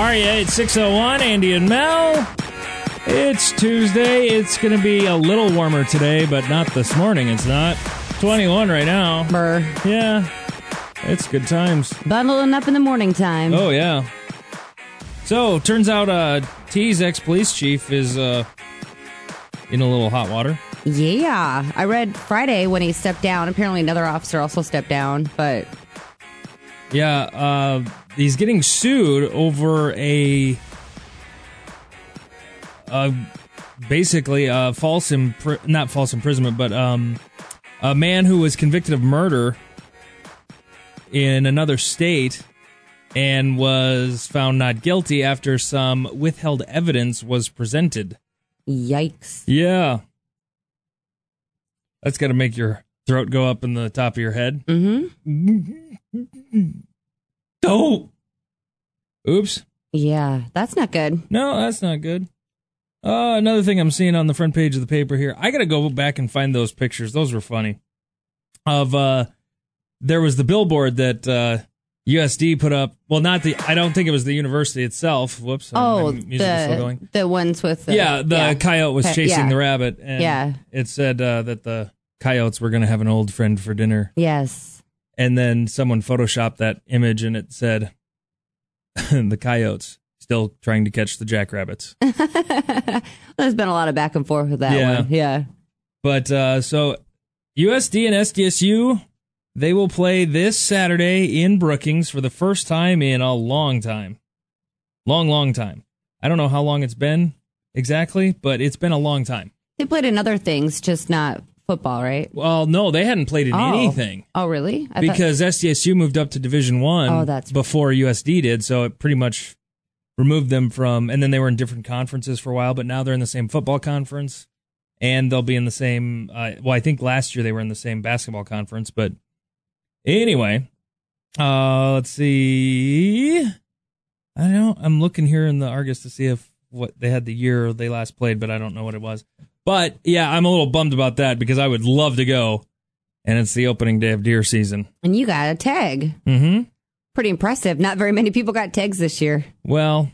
are you? It's 6:01, Andy and Mel. It's Tuesday. It's going to be a little warmer today, but not this morning. It's not. 21 right now. Brr. Yeah. It's good times. Bundling up in the morning time. Oh, yeah. So, turns out T's ex-police chief is in a little hot water. Yeah. I read Friday when he stepped down. Apparently another officer also stepped down, but... Yeah, he's getting sued over basically not false imprisonment, but a man who was convicted of murder in another state and was found not guilty after some withheld evidence was presented. Yikes. Yeah. That's got to make your throat go up in the top of your head. Mm-hmm. Oh! Oops. Yeah, that's not good. No, that's not good. Another thing I'm seeing on the front page of the paper here. I got to go back and find those pictures. Those were funny. There was the billboard that USD put up. Well, I don't think it was the university itself. Whoops. Oh, my music is still going. The ones with the... coyote was chasing the rabbit. And it said that the coyotes were going to have an old friend for dinner. Yes. And then someone photoshopped that image and it said, the coyotes still trying to catch the jackrabbits. There's been a lot of back and forth with that one. Yeah. But so USD and SDSU, they will play this Saturday in Brookings for the first time in a long time. Long time. I don't know how long it's been exactly, but it's been a long time. They played in other things, just not football, right? Well, no, they hadn't played in anything. Oh, really? Because SDSU moved up to Division I before USD did, so it pretty much removed them from, and then they were in different conferences for a while, but now they're in the same football conference, and they'll be in the same, I think last year they were in the same basketball conference, but anyway, let's see. I don't know, I'm looking here in the Argus to see if what they had the year they last played, but I don't know what it was. But, yeah, I'm a little bummed about that because I would love to go, and it's the opening day of deer season. And you got a tag. Mm-hmm. Pretty impressive. Not very many people got tags this year. Well,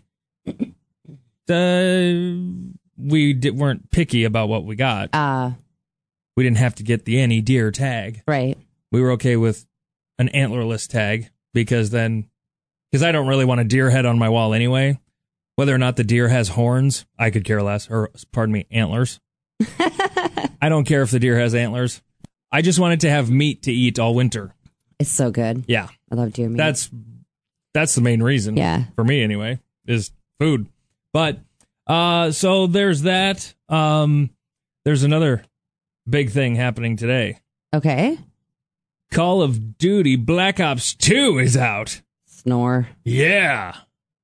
we weren't picky about what we got. We didn't have to get the any deer tag. Right. We were okay with an antlerless tag because I don't really want a deer head on my wall anyway. Whether or not the deer has horns, I could care less. Or, pardon me, antlers. I don't care if the deer has antlers. I just wanted to have meat to eat all winter. It's so good. Yeah. I love deer meat. That's the main reason. Yeah. For me anyway, is food. But so there's that. There's another big thing happening today. Okay. Call of Duty Black Ops 2 is out. Snore. Yeah.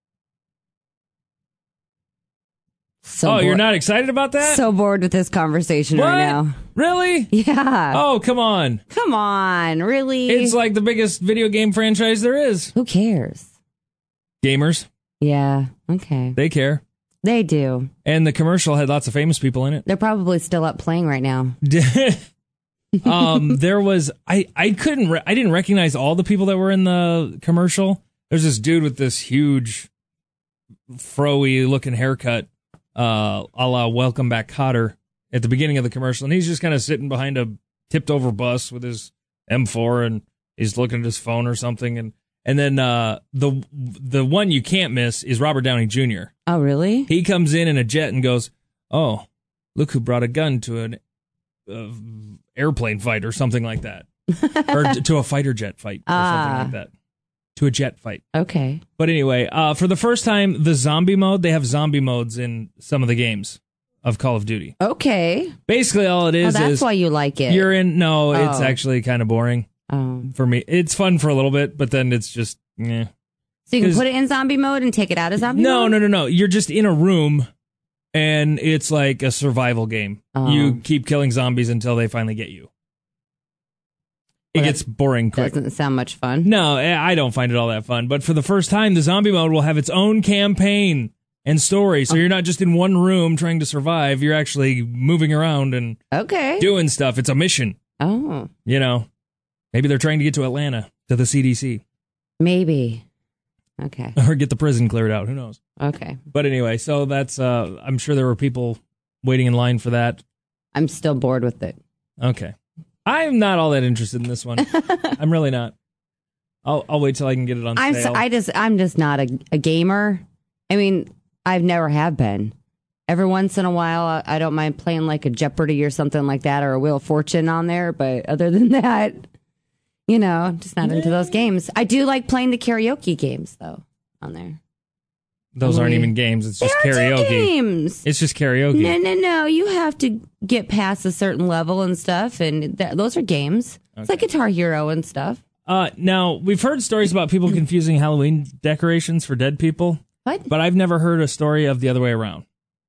You're not excited about that? So bored with this conversation right now. Really? Yeah. Oh, come on. Come on, really? It's like the biggest video game franchise there is. Who cares? Gamers. Yeah, okay. They care. They do. And the commercial had lots of famous people in it. They're probably still up playing right now. There was, I didn't recognize all the people that were in the commercial. There's this dude with this huge, fro-y looking haircut. A la Welcome Back Kotter at the beginning of the commercial, and he's just kind of sitting behind a tipped over bus with his M4, and he's looking at his phone or something, and then the one you can't miss is Robert Downey Jr. Oh, really? He comes in a jet and goes, "Oh, look who brought a gun to an airplane fight or something like that, or to a fighter jet fight or something like that." To a jet fight. Okay. But anyway, for the first time, the zombie mode, they have zombie modes in some of the games of Call of Duty. Okay. Basically, all it is that's why you like it. It's actually kind of boring for me. It's fun for a little bit, but then it's just, eh. So you can put it in zombie mode and take it out of zombie mode? No. You're just in a room, and it's like a survival game. You keep killing zombies until they finally get you. It gets boring quick. Doesn't sound much fun. No, I don't find it all that fun. But for the first time, the zombie mode will have its own campaign and story. So you're not just in one room trying to survive. You're actually moving around and doing stuff. It's a mission. Oh. Maybe they're trying to get to Atlanta, to the CDC. Maybe. Okay. Or get the prison cleared out. Who knows? Okay. But anyway, so that's, I'm sure there were people waiting in line for that. I'm still bored with it. Okay. I'm not all that interested in this one. I'm really not. I'll wait till I can get it on sale. I'm just not a gamer. I mean, I've never have been. Every once in a while, I don't mind playing like a Jeopardy or something like that, or a Wheel of Fortune on there. But other than that, just not into those games. I do like playing the karaoke games, though, on there. Those aren't even games. It's just karaoke. Games. It's just karaoke. No. You have to get past a certain level and stuff, and those are games. Okay. It's like Guitar Hero and stuff. Now, we've heard stories about people confusing Halloween decorations for dead people. What? But I've never heard a story of the other way around.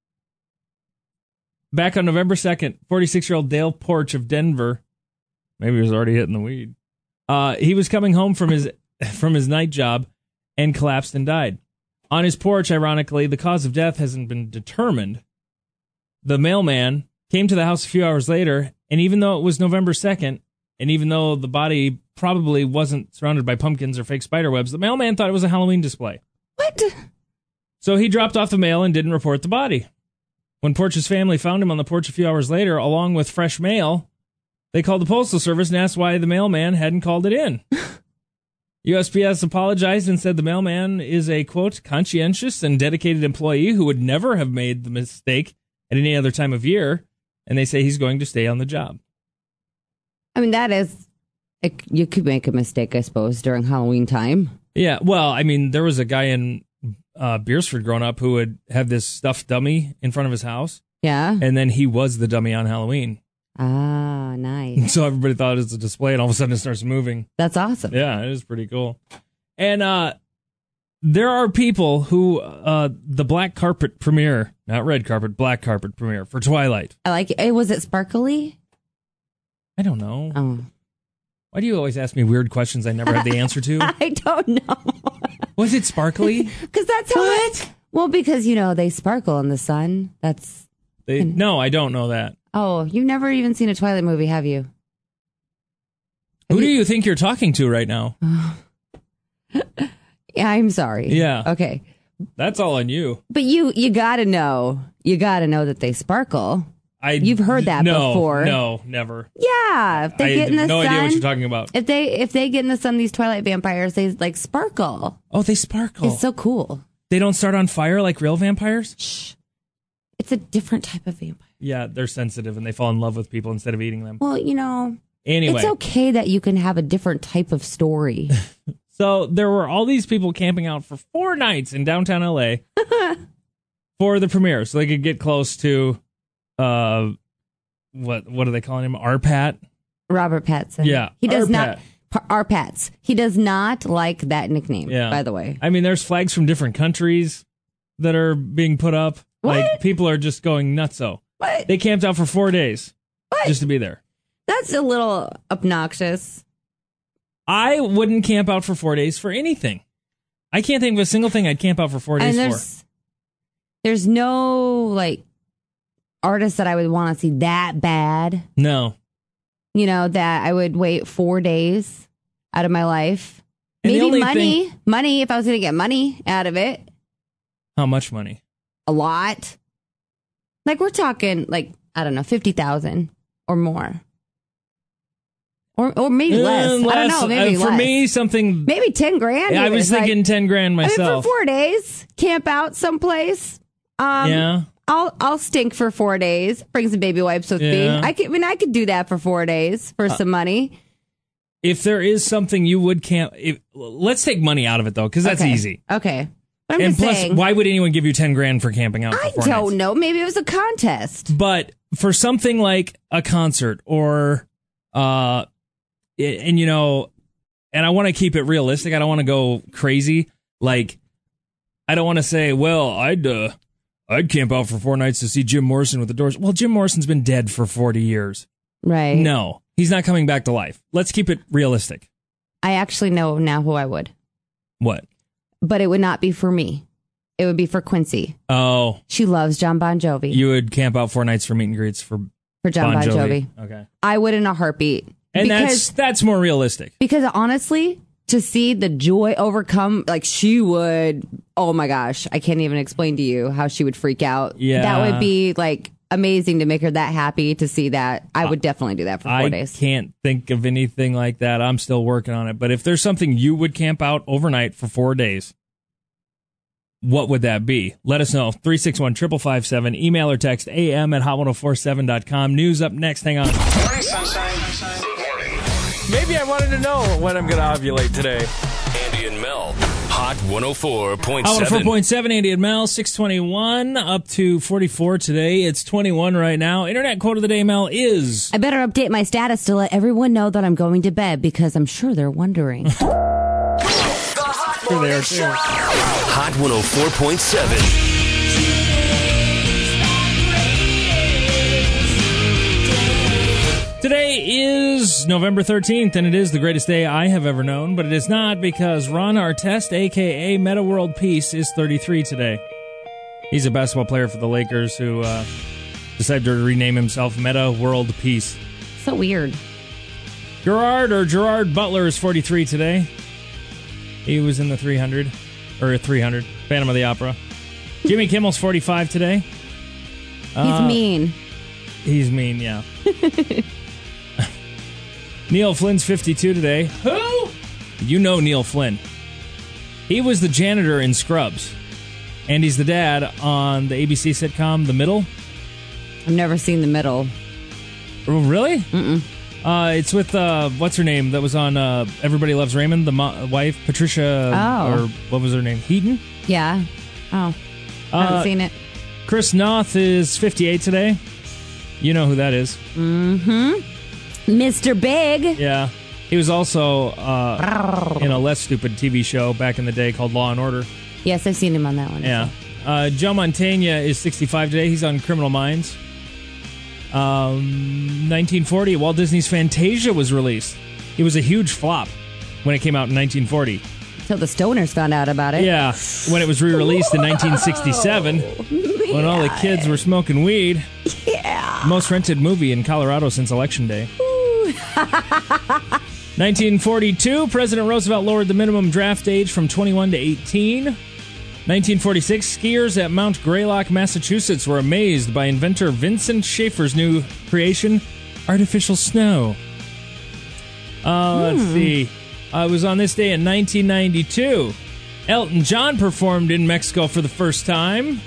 Back on November 2nd, 46-year-old Dale Porch of Denver, maybe he was already hitting the weed, he was coming home from his night job and collapsed and died. On his porch, ironically, the cause of death hasn't been determined. The mailman came to the house a few hours later, and even though it was November 2nd, and even though the body probably wasn't surrounded by pumpkins or fake spider webs, the mailman thought it was a Halloween display. What? So he dropped off the mail and didn't report the body. When Porch's family found him on the porch a few hours later, along with fresh mail, they called the Postal Service and asked why the mailman hadn't called it in. USPS apologized and said the mailman is a, quote, conscientious and dedicated employee who would never have made the mistake at any other time of year, and they say he's going to stay on the job. I mean, that is, you could make a mistake, I suppose, during Halloween time. Yeah, well, I mean, there was a guy in Beersford growing up who would have this stuffed dummy in front of his house. Yeah. And then he was the dummy on Halloween. Ah, nice. So everybody thought it was a display, and all of a sudden it starts moving. That's awesome. Yeah, it is pretty cool. And there are people who, the black carpet premiere, not red carpet, black carpet premiere for Twilight. I like it. Was it sparkly? I don't know. Oh. Why do you always ask me weird questions I never have the answer to? I don't know. Was it sparkly? Because that's how it. Well, because, they sparkle in the sun. No, I don't know that. Oh, you've never even seen a Twilight movie, have you? Who do you think you're talking to right now? Yeah, I'm sorry. Yeah. Okay. That's all on you. But you gotta know. You gotta know that they sparkle. You've heard that before. No, never. Yeah. If they get in the sun. I have no idea what you're talking about. If they get in the sun, these Twilight vampires, they sparkle. Oh, they sparkle. It's so cool. They don't start on fire like real vampires? Shh. It's a different type of vampire. Yeah, they're sensitive and they fall in love with people instead of eating them. Well, anyway, it's okay that you can have a different type of story. So there were all these people camping out for 4 nights in downtown LA for the premiere, so they could get close to what are they calling him? Arpat? Robert Pattinson. Yeah, he does not. Arpats. He does not like that nickname. Yeah. By the way, I mean, there's flags from different countries that are being put up. What? Like people are just going nutso. What? They camped out for 4 days just to be there. That's a little obnoxious. I wouldn't camp out for 4 days for anything. I can't think of a single thing I'd camp out for 4 days for. There's no artist that I would want to see that bad. No. That I would wait 4 days out of my life. And maybe money. Money, if I was going to get money out of it. How much money? A lot. We're talking, I don't know, 50,000 or more. Or maybe less. I don't know, maybe less. For me, something... Maybe 10 grand. Yeah, I was thinking 10 grand myself. For 4 days, camp out someplace. Yeah. I'll stink for 4 days. Bring some baby wipes with me. I could do that for 4 days for some money. If there is something you would camp... let's take money out of it, though, because that's easy. Okay. But I'm just saying, why would anyone give you 10 grand for camping out for 4 nights? I don't know. Maybe it was a contest. But for something like a concert or, and I want to keep it realistic. I don't want to go crazy. I don't want to say, well, I'd camp out for 4 nights to see Jim Morrison with the Doors. Well, Jim Morrison's been dead for 40 years. Right. No, he's not coming back to life. Let's keep it realistic. I actually know now who I would. What? But it would not be for me. It would be for Quincy. Oh. She loves John Bon Jovi. You would camp out 4 nights for meet and greets for John Bon Jovi. Okay. I would in a heartbeat. And that's more realistic. Because honestly, to see the joy overcome, like she would, oh my gosh, I can't even explain to you how she would freak out. Yeah. That would be like amazing to make her that happy to see that. I would definitely do that for 4 days. I can't think of anything like that. I'm still working on it. But if there's something you would camp out overnight for 4 days, what would that be? Let us know. 361-5557. Email or text am@hot1047.com. News up next. Hang on. Morning, sunshine. Good morning. Maybe I wanted to know when I'm going to ovulate today. Andy and Mel. Hot 104.7. Hot 104.7, Andy and Mel. 621 up to 44 today. It's 21 right now. Internet quote of the day, Mel, is... I better update my status to let everyone know that I'm going to bed because I'm sure they're wondering. Sure they are, too. Hot 104.7. Today is November 13th, and it is the greatest day I have ever known, but it is not because Ron Artest, a.k.a. Meta World Peace, is 33 today. He's a basketball player for the Lakers who decided to rename himself Meta World Peace. So weird. Gerard Butler is 43 today. He was in the 300, Phantom of the Opera. Jimmy Kimmel's 45 today. He's mean. He's mean, yeah. Neil Flynn's 52 today. Who? You know Neil Flynn. He was the janitor in Scrubs. And he's the dad on the ABC sitcom The Middle. I've never seen The Middle. Oh, really? Mm-mm. It's with, what's her name, that was on Everybody Loves Raymond, the wife, Patricia, or what was her name, Heaton? Yeah. Oh, I haven't seen it. Chris Noth is 58 today. You know who that is. Mm-hmm. Mr. Big. Yeah. He was also in a less stupid TV show back in the day called Law & Order. Yes, I've seen him on that one. Yeah. Joe Mantegna is 65 today. He's on Criminal Minds. 1940, Walt Disney's Fantasia was released. It was a huge flop when it came out in 1940. Until the stoners found out about it. Yeah, when it was re-released in 1967, when all the kids were smoking weed. Yeah. Most rented movie in Colorado since Election Day. 1942, President Roosevelt lowered the minimum draft age from 21 to 18. 1946, skiers at Mount Greylock, Massachusetts were amazed by inventor Vincent Schaefer's new creation, artificial snow. Let's see. It was on this day in 1992. Elton John performed in Mexico for the first time.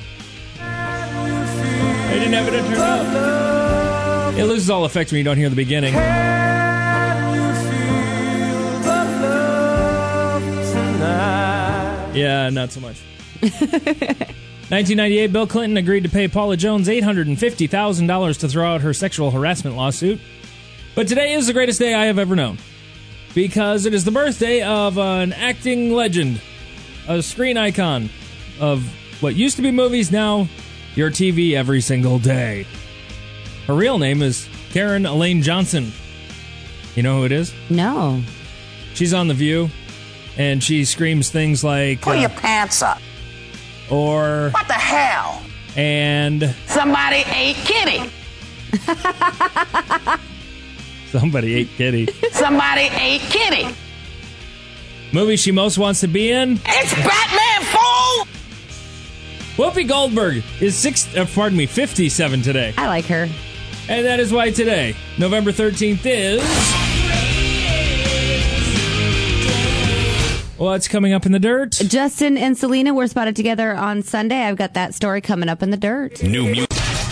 They didn't have it turned up. It loses all effect when you don't hear the beginning. Yeah, not so much. 1998, Bill Clinton agreed to pay Paula Jones $850,000 to throw out her sexual harassment lawsuit. But today is the greatest day I have ever known, because it is the birthday of an acting legend, a screen icon of what used to be movies, now your TV every single day. Her real name is Karen Elaine Johnson. You know who it is? No. She's on The View, and she screams things like... Pull your pants up. Or... What the hell? And... Somebody ate Kitty. Somebody ate Kitty. Somebody ate Kitty. Movie she most wants to be in? It's Batman, fool! Whoopi Goldberg is 57 today. I like her. And that is why today, November 13th, is... What's coming up in the dirt? Justin and Selena were spotted together on Sunday. I've got that story coming up in the dirt. New music.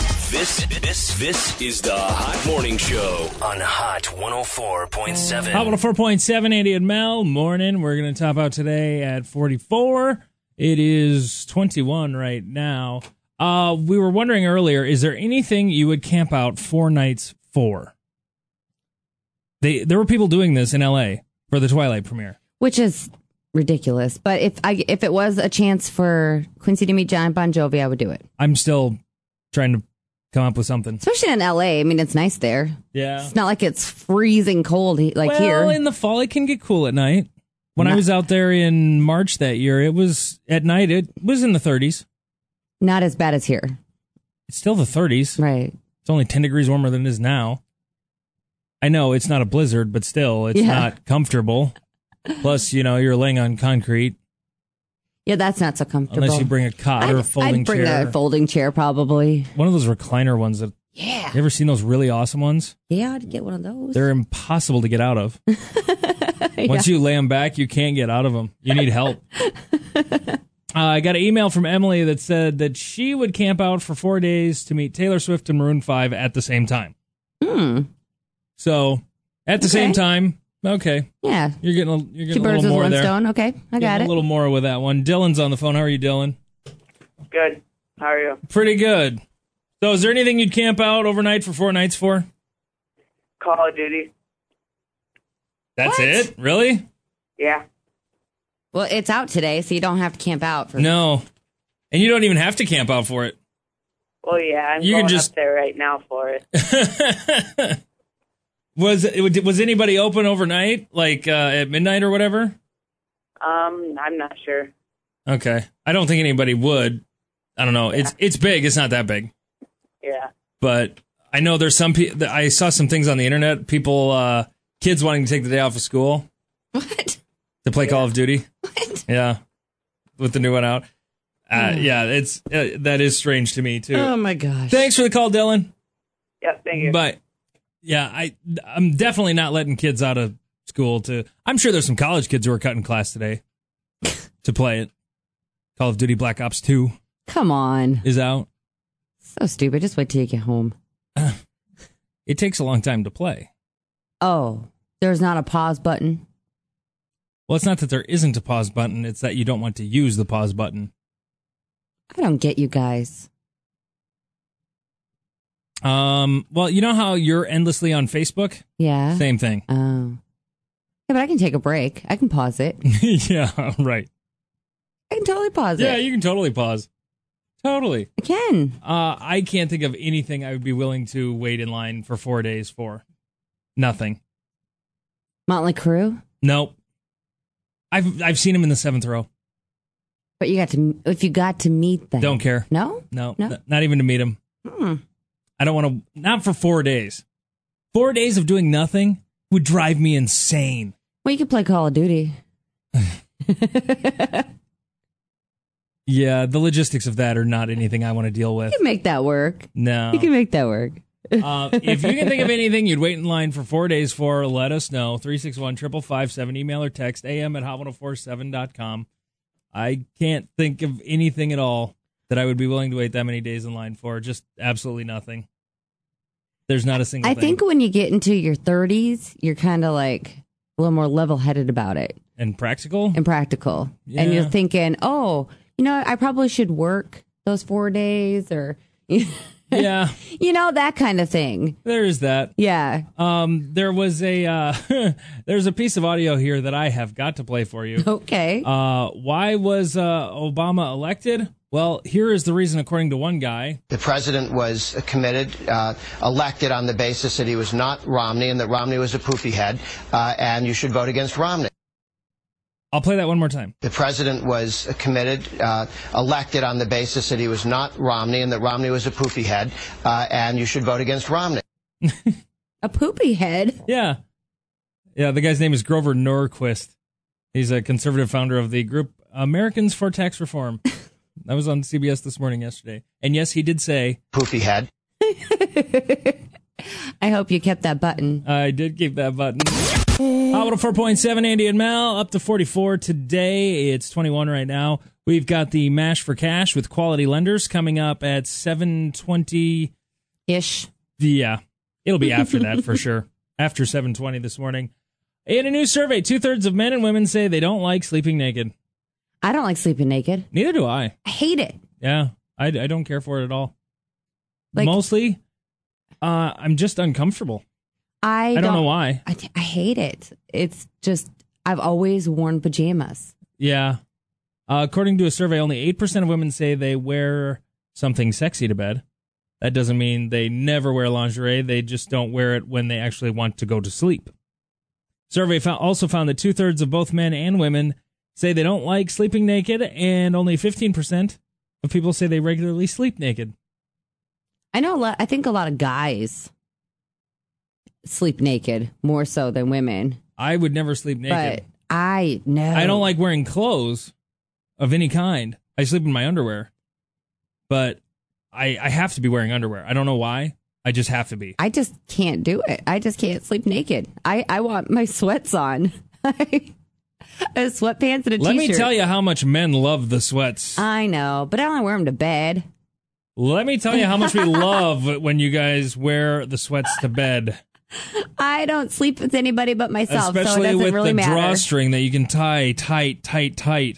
This is the Hot Morning Show on Hot 104.7. Hot 104.7, Andy and Mel. Morning. We're going to top out today at 44. It is 21 right now. We were wondering earlier, is there anything you would camp out 4 nights for? There were people doing this in L.A. for the Twilight premiere. Which is ridiculous. But if it was a chance for Quincy to meet John Bon Jovi, I would do it. I'm still trying to come up with something. Especially in L.A. I mean, it's nice there. Yeah. It's not like it's freezing cold here. Well, in the fall, it can get cool at night. When I was out there in March that year, it was at night, it was in the 30s. Not as bad as here. It's still the 30s. Right. It's only 10 degrees warmer than it is now. I know it's not a blizzard, but still, it's not comfortable. Plus, you're laying on concrete. Yeah, that's not so comfortable. Unless you bring a cot or a folding chair. I'd bring a folding chair, probably. One of those recliner ones that. Yeah. You ever seen those really awesome ones? Yeah, I'd get one of those. They're impossible to get out of. Once you lay them back, you can't get out of them. You need help. I got an email from Emily that said that she would camp out for 4 days to meet Taylor Swift and Maroon 5 at the same time. So, at the same time, okay. Yeah. You're getting a little Two birds with more one there. stone. Okay, I got it. A little more with that one. Dylan's on the phone. How are you, Dylan? Good. How are you? Pretty good. So, is there anything you'd camp out overnight for 4 nights for? Call of Duty. That's it? Really? Yeah. Well, it's out today, so you don't have to camp out. No. And you don't even have to camp out for it. Well, yeah, I'm going up there right now for it. Was anybody open overnight, like at midnight or whatever? I'm not sure. Okay. I don't think anybody would. I don't know. Yeah. It's big. It's not that big. Yeah. But I know there's some people. I saw some things on the internet. People, kids wanting to take the day off of school. What? To play Call of Duty. What? Yeah. With the new one out. Yeah, it's that is strange to me too. Oh my gosh! Thanks for the call, Dylan. Yep, thank you. But yeah, I'm definitely not letting kids out of school to. I'm sure there's some college kids who are cutting class today to play it. Call of Duty Black Ops 2. Come on, is out. So stupid. Just wait till you get home. It takes a long time to play. Oh, there's not a pause button. Well, it's not that there isn't a pause button. It's that you don't want to use the pause button. I don't get you guys. Well, you know how you're endlessly on Facebook? Yeah. Same thing. Oh. Yeah, but I can take a break. I can pause it. Yeah, right. I can totally pause it. Yeah, you can totally pause. Totally. I can. I can't think of anything I would be willing to wait in line for 4 days for. Nothing. Motley Crue? Nope. I've seen him in the 7th row. But if you got to meet them. Don't care. No? No. Not even to meet him. I don't want to, not for 4 days. 4 days of doing nothing would drive me insane. Well, you could play Call of Duty. Yeah, the logistics of that are not anything I want to deal with. You can make that work. No. You can make that work. If you can think of anything you'd wait in line for 4 days for, let us know. 361-5557, email or text, am@hot1047.com. I can't think of anything at all that I would be willing to wait that many days in line for. Just absolutely nothing. There's not a single thing. I think when you get into your 30s, you're kind of like a little more level-headed about it. And practical? And practical. Yeah. And you're thinking, I probably should work those 4 days or... Yeah. That kind of thing. There is that. Yeah. There was there's a piece of audio here that I have got to play for you. Okay. Why was Obama elected? Well, here is the reason, according to one guy. The president was committed, elected on the basis that he was not Romney and that Romney was a poopy head, and you should vote against Romney. I'll play that one more time. The president was committed, elected on the basis that he was not Romney and that Romney was a poopy head, and you should vote against Romney. A poopy head? Yeah. Yeah, the guy's name is Grover Norquist. He's a conservative founder of the group Americans for Tax Reform. That was on CBS This Morning yesterday. And yes, he did say... Poopy head. I hope you kept that button. I did keep that button. Hot 4.7, Andy and Mel, up to 44 today. It's 21 right now. We've got the Mash for Cash with Quality Lenders coming up at 7:20-ish. Yeah, it'll be after that for sure. After 7:20 this morning. In a new survey, 2/3 of men and women say they don't like sleeping naked. I don't like sleeping naked. Neither do I. I hate it. Yeah, I don't care for it at all. Mostly, I'm just uncomfortable. I don't know why. I hate it. It's just, I've always worn pajamas. Yeah. According to a survey, only 8% of women say they wear something sexy to bed. That doesn't mean they never wear lingerie. They just don't wear it when they actually want to go to sleep. Survey also found that 2/3 of both men and women say they don't like sleeping naked, and only 15% of people say they regularly sleep naked. I think a lot of guys sleep naked more so than women. I would never sleep naked. But I don't like wearing clothes of any kind. I sleep in my underwear, but I have to be wearing underwear. I don't know why. I just have to be. I just can't do it. I just can't sleep naked. I want my sweats on. Sweatpants and a t-shirt. Let me tell you how much men love the sweats. I know, but I only wear them to bed. Let me tell you how much we love when you guys wear the sweats to bed. I don't sleep with anybody but myself, especially so it doesn't really matter. Especially with the drawstring that you can tie tight.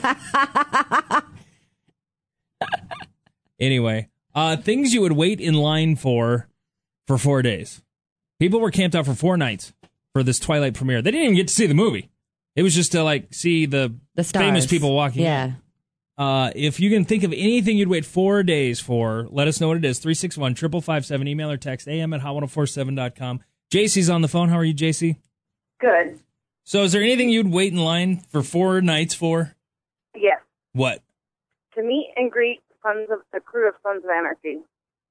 Anyway, things you would wait in line for 4 days. People were camped out for 4 nights for this Twilight premiere. They didn't even get to see the movie. It was just to see the famous people walking in. If you can think of anything you'd wait 4 days for, let us know what it is. 361-5557, email or text am@hot1047.com. JC's on the phone. How are you, JC? Good. So is there anything you'd wait in line for 4 nights for? Yes. What? To meet and greet the crew of Sons of Anarchy.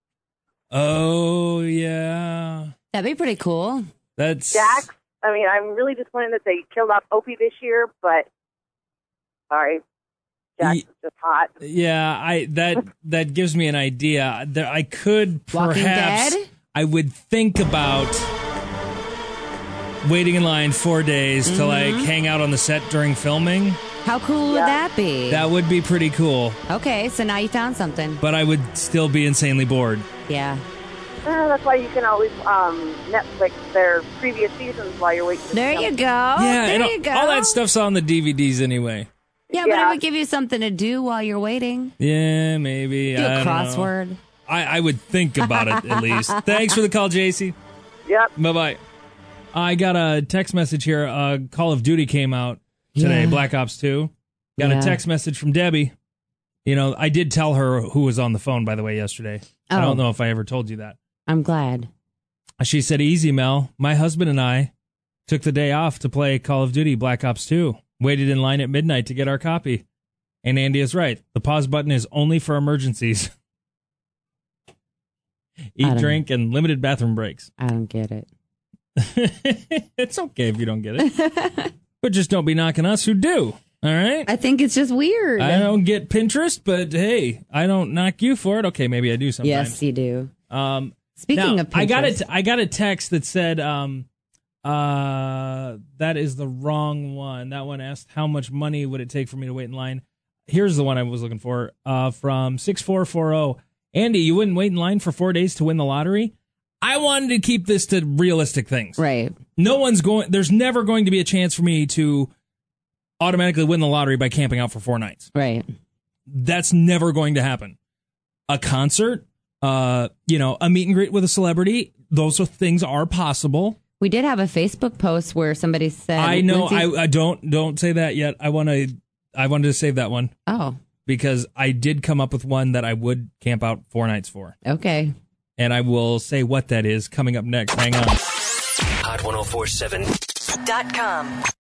Oh, yeah. That'd be pretty cool. That's... Jax, I mean, I'm really disappointed that they killed off Opie this year, but sorry. Jax is just hot. Yeah, that gives me an idea. I could perhaps... Walking Dead? I would think about waiting in line 4 days to hang out on the set during filming. How cool would that be? That would be pretty cool. Okay, so now you found something. But I would still be insanely bored. Yeah. That's why you can always Netflix their previous seasons while you're waiting. There you go. Yeah, there you go. All that stuff's on the DVDs anyway. Yeah, but it would give you something to do while you're waiting. Yeah, maybe. Do a crossword. I would think about it at least. Thanks for the call, JC. Yep. Bye-bye. I got a text message here. Call of Duty came out today, Black Ops 2. Got a text message from Debbie. You know, I did tell her who was on the phone, by the way, yesterday. I don't know if I ever told you that. I'm glad. She said, easy, Mel. My husband and I took the day off to play Call of Duty Black Ops 2. Waited in line at midnight to get our copy. And Andy is right. The pause button is only for emergencies. Eat, drink, and limited bathroom breaks. I don't get it. It's okay if you don't get it. But just don't be knocking us who do. All right? I think it's just weird. I don't get Pinterest, but hey, I don't knock you for it. Okay, maybe I do sometimes. Yes, you do. Speaking of Pinterest. I got a text that said, that is the wrong one. That one asked how much money would it take for me to wait in line. Here's the one I was looking for, from 6440. Andy, you wouldn't wait in line for 4 days to win the lottery? I wanted to keep this to realistic things. Right. There's never going to be a chance for me to automatically win the lottery by camping out for 4 nights. Right. That's never going to happen. A concert, a meet and greet with a celebrity, those things are possible. We did have a Facebook post where somebody said, I know, I don't say that yet. I wanted to save that one. Oh. Because I did come up with one that I would camp out 4 nights for. Okay. And I will say what that is coming up next. Hang on. Hot1047.com.